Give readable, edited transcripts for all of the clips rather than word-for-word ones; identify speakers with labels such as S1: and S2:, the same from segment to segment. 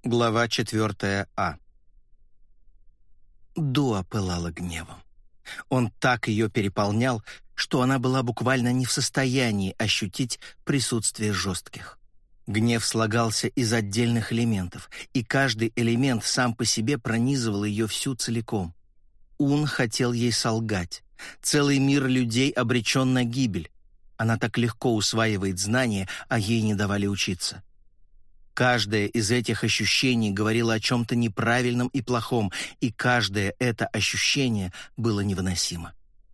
S1: Глава 4а. Дуа пылала гневом. Он так ее переполнял, что она была буквально не в состоянии ощутить присутствие жестких. Гнев слагался из отдельных элементов, и каждый элемент сам по себе пронизывал ее всю целиком. Ун хотел ей солгать. Целый мир людей обречен на гибель. Она так легко усваивает знания, а ей не давали учиться. Каждое из этих ощущений говорило о чем-то неправильном и плохом, и каждое это ощущение было невыносимо.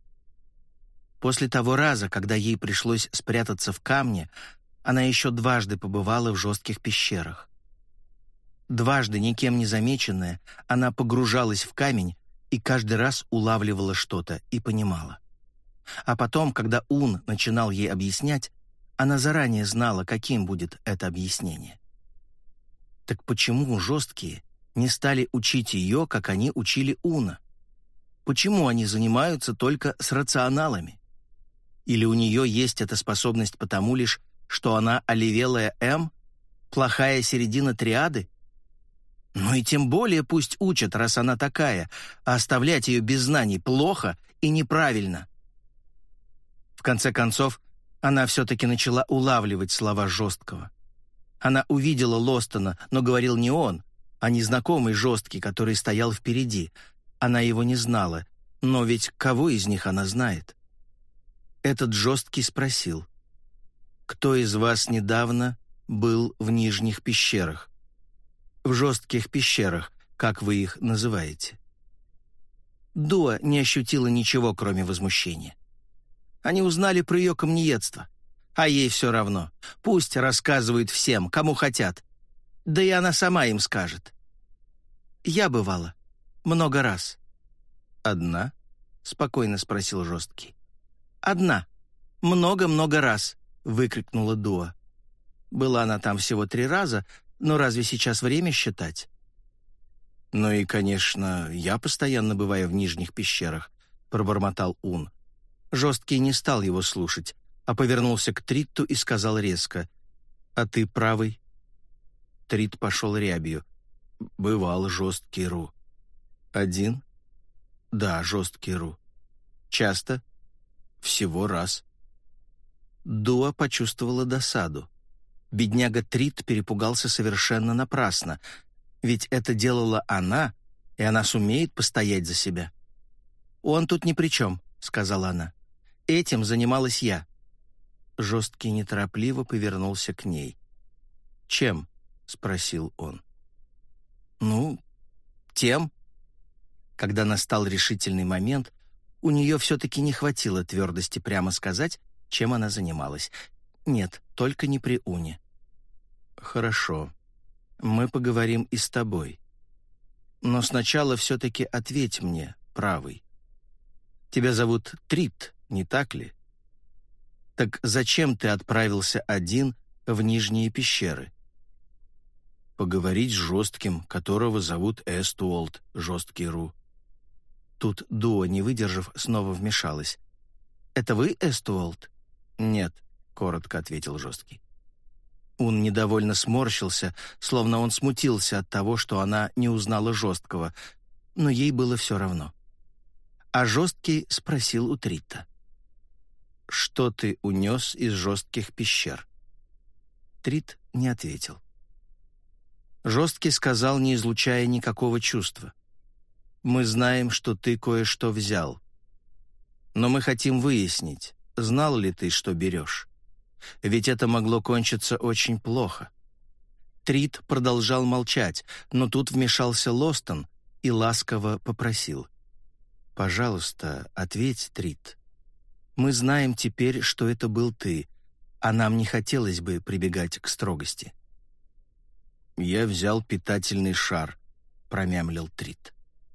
S1: После того раза, когда ей пришлось спрятаться в камне, она еще дважды побывала в жестких пещерах. Дважды, никем не замеченная, она погружалась в камень и каждый раз улавливала что-то и понимала. А потом, когда Ун начинал ей объяснять, она заранее знала, каким будет это объяснение. Так почему жесткие не стали учить ее, как они учили Уна? Почему они занимаются только с рационалами? Или у нее есть эта способность потому лишь, что она оливелая М, плохая середина триады? Ну и тем более пусть учат, раз она такая, а оставлять ее без знаний плохо и неправильно. В конце концов, она все-таки начала улавливать слова жесткого. Она увидела Лостона, но говорил не он, а незнакомый жесткий, который стоял впереди. Она его не знала, но ведь кого из них она знает? Этот жесткий спросил: «Кто из вас недавно был в нижних пещерах? В жестких пещерах, как вы их называете?» Дуа не ощутила ничего, кроме возмущения. Они узнали про ее камнеедство. А ей все равно. Пусть рассказывают всем, кому хотят. Да и она сама им скажет. «Я бывала. Много раз». «Одна?» — спокойно спросил жесткий. «Одна. Много-много раз», — выкрикнула Дуа. Была она там всего 3 раза, но разве сейчас время считать? «Ну и, конечно, я постоянно бываю в нижних пещерах», — пробормотал Ун. Жесткий не стал его слушать, а повернулся к Тритту и сказал резко: «А ты правый?» Тритт пошел рябью. «Бывал жесткий Ру». «Один?» «Да, жесткий Ру». «Часто?» «Всего раз». Дуа почувствовала досаду. Бедняга Тритт перепугался совершенно напрасно, ведь это делала она, и она сумеет постоять за себя. «Он тут ни при чем», — сказала она. «Этим занималась я». Жесткий неторопливо повернулся к ней. «Чем?» — спросил он. «Ну, тем». Когда настал решительный момент, у нее все-таки не хватило твердости прямо сказать, чем она занималась. Нет, только не при Уне. «Хорошо, мы поговорим и с тобой. Но сначала все-таки ответь мне, правый. Тебя зовут Тритт, не так ли? Так зачем ты отправился один в нижние пещеры?» «Поговорить с жестким, которого зовут Эстуолт, жесткий Ру». Тут Дуа, не выдержав, снова вмешалась. «Это вы, Эстуолт?» «Нет», — коротко ответил жесткий. Он недовольно сморщился, словно он смутился от того, что она не узнала жесткого, но ей было все равно. А жесткий спросил у Тритта: «Что ты унес из жестких пещер?» Тритт не ответил. Жесткий сказал, не излучая никакого чувства: «Мы знаем, что ты кое-что взял. Но мы хотим выяснить, знал ли ты, что берешь. Ведь это могло кончиться очень плохо». Тритт продолжал молчать, но тут вмешался Лостон и ласково попросил: «Пожалуйста, ответь, Тритт. Мы знаем теперь, что это был ты, а нам не хотелось бы прибегать к строгости». «Я взял питательный шар», — промямлил Тритт.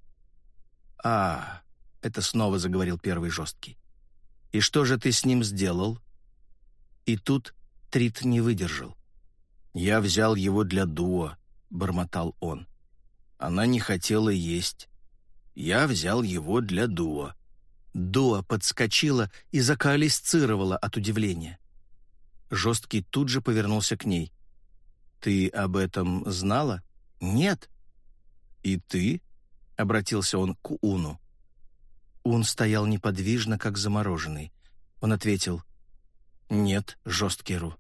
S1: Это снова заговорил первый жесткий. «И что же ты с ним сделал?» И тут Тритт не выдержал. «Я взял его для Дуа», — бормотал он. «Она не хотела есть. Я взял его для Дуа». Дуа подскочила и закоалисцировала от удивления. Жесткий тут же повернулся к ней. «Ты об этом знала?» «Нет». «И ты?» — обратился он к Уну. Ун стоял неподвижно, как замороженный. Он ответил: «Нет, жесткий Ру».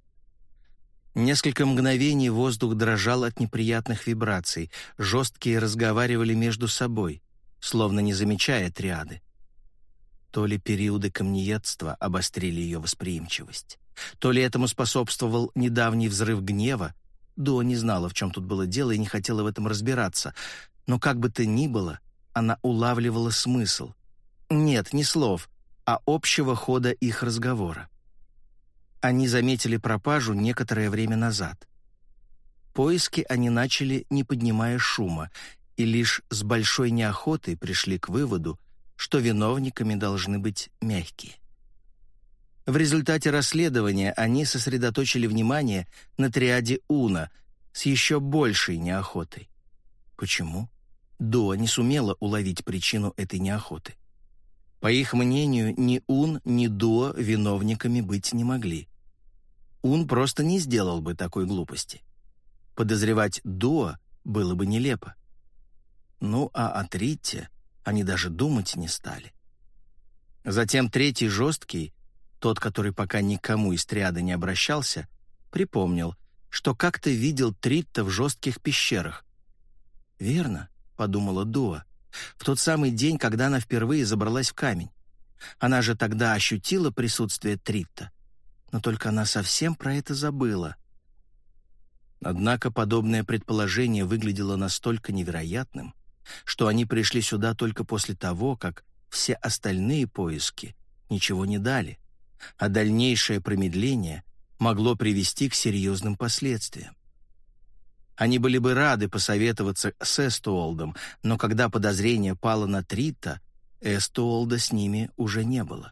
S1: Несколько мгновений воздух дрожал от неприятных вибраций. Жесткие разговаривали между собой, словно не замечая триады. То ли периоды камнеедства обострили ее восприимчивость, то ли этому способствовал недавний взрыв гнева. Дуо не знала, в чем тут было дело, и не хотела в этом разбираться. Но как бы то ни было, она улавливала смысл. Нет, не слов, а общего хода их разговора. Они заметили пропажу некоторое время назад. Поиски они начали, не поднимая шума, и лишь с большой неохотой пришли к выводу, что виновниками должны быть мягкие. В результате расследования они сосредоточили внимание на триаде Уна с еще большей неохотой. Почему? Дуо не сумела уловить причину этой неохоты. По их мнению, ни Ун, ни Дуо виновниками быть не могли. Ун просто не сделал бы такой глупости. Подозревать Дуо было бы нелепо. Ну, а о Тритте они даже думать не стали. Затем третий жесткий, тот, который пока никому из триады не обращался, припомнил, что как-то видел Тритта в жестких пещерах. «Верно», — подумала Дуо, — «в тот самый день, когда она впервые забралась в камень. Она же тогда ощутила присутствие Тритта, но только она совсем про это забыла». Однако подобное предположение выглядело настолько невероятным, что они пришли сюда только после того, как все остальные поиски ничего не дали, а дальнейшее промедление могло привести к серьезным последствиям. Они были бы рады посоветоваться с Эстуолдом, но когда подозрение пало на Тритта, Эстуолда с ними уже не было.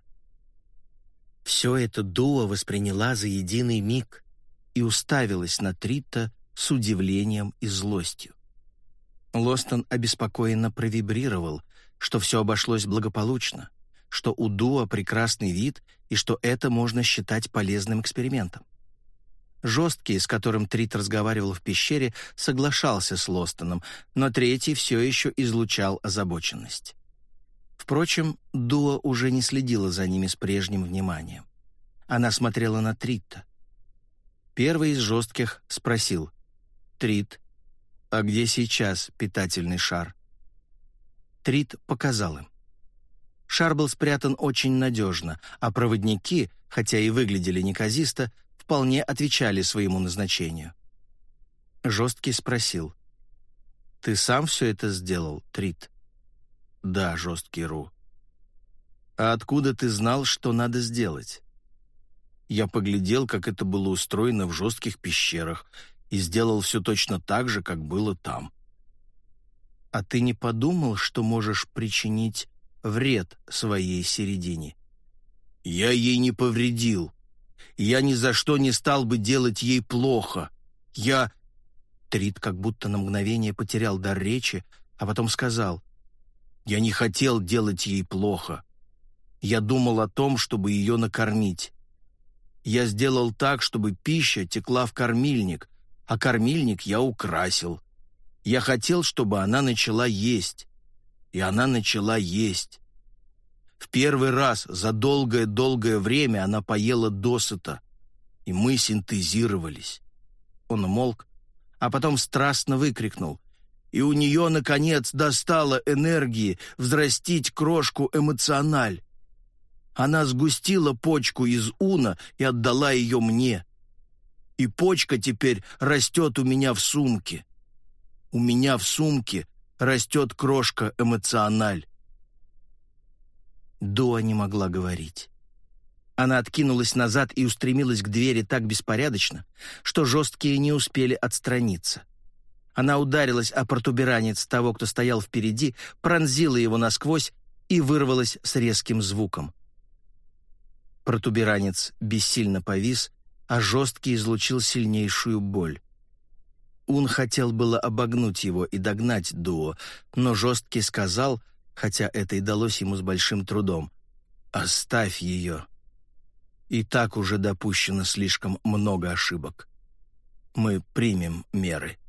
S1: Все это Дуо восприняла за единый миг и уставилась на Тритта с удивлением и злостью. Лостон обеспокоенно провибрировал, что все обошлось благополучно, что у Дуо прекрасный вид и что это можно считать полезным экспериментом. Жесткий, с которым Трит разговаривал в пещере, соглашался с Лостоном, но третий все еще излучал озабоченность. Впрочем, Дуо уже не следила за ними с прежним вниманием. Она смотрела на Тритта. Первый из жестких спросил: «Трит, а где сейчас питательный шар?» Трит показал им. Шар был спрятан очень надежно, а проводники, хотя и выглядели неказисто, вполне отвечали своему назначению. Жесткий спросил: «Ты сам все это сделал, Трит?» «Да, жесткий Ру». «А откуда ты знал, что надо сделать?» «Я поглядел, как это было устроено в жестких пещерах, и сделал все точно так же, как было там». «А ты не подумал, что можешь причинить вред своей середине?» «Я ей не повредил. Я ни за что не стал бы делать ей плохо. Я...» Трит как будто на мгновение потерял дар речи, а потом сказал: «Я не хотел делать ей плохо. Я думал о том, чтобы ее накормить. Я сделал так, чтобы пища текла в кормильник, а кормильник я украсил. Я хотел, чтобы она начала есть. И она начала есть. В первый раз за долгое-долгое время она поела досыта, и мы синтезировались». Он умолк, а потом страстно выкрикнул: «И у нее, наконец, достало энергии взрастить крошку эмоциональ. Она сгустила почку из Уна и отдала ее мне. И почка теперь растет у меня в сумке. У меня в сумке растет крошка эмоциональ». Дуо не могла говорить. Она откинулась назад и устремилась к двери так беспорядочно, что жесткие не успели отстраниться. Она ударилась о протуберанец того, кто стоял впереди, пронзила его насквозь и вырвалась с резким звуком. Протуберанец бессильно повис, а жесткий излучил сильнейшую боль. Ун хотел было обогнуть его и догнать Дуо, но жесткий сказал, хотя это и далось ему с большим трудом: «Оставь ее. И так уже допущено слишком много ошибок. Мы примем меры».